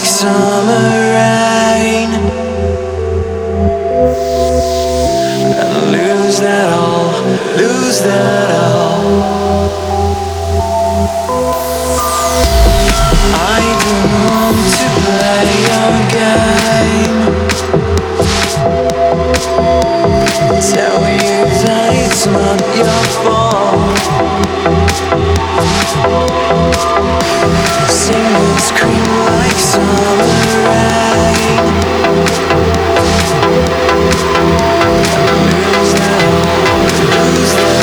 like summer rain, and lose that all, lose that all. I don't want to play your game, tell you that it's not your fault. Sing and scream like summer rain, lose that all, lose that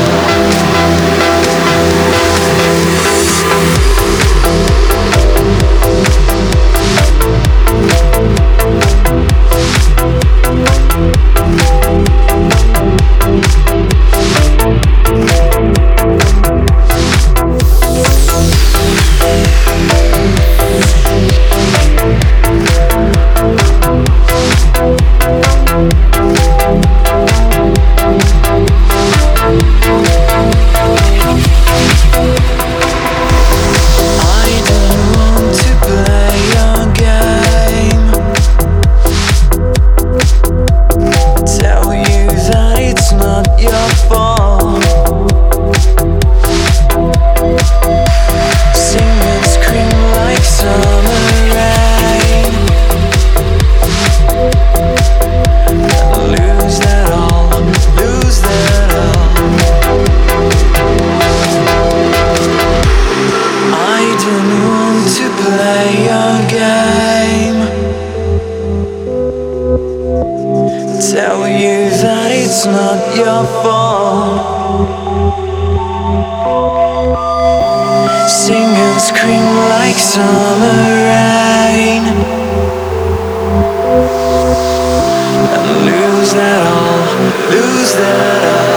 tell you that it's not your fault. Sing and scream like summer rain, and lose that all, lose that all.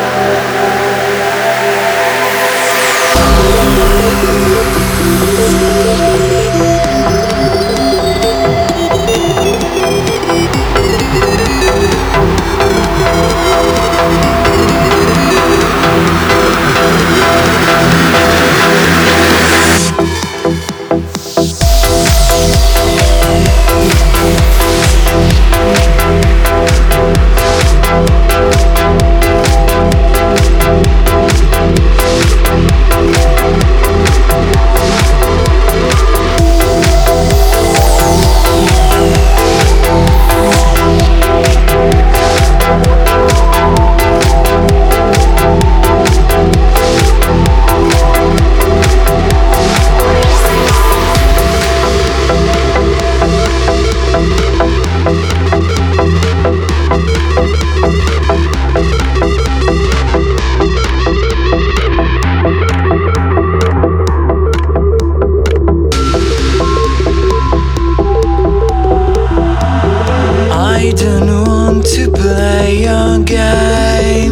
I don't want to play your game,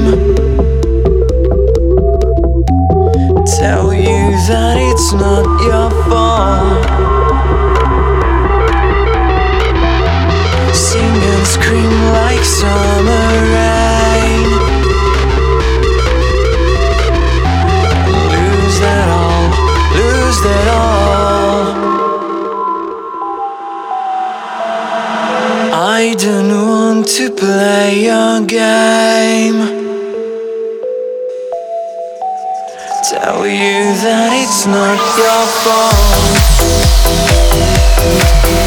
tell you that it's not your fault. Sing and scream like summer rain, lose that all, lose that all. I don't want to play your game, tell you that it's not your fault.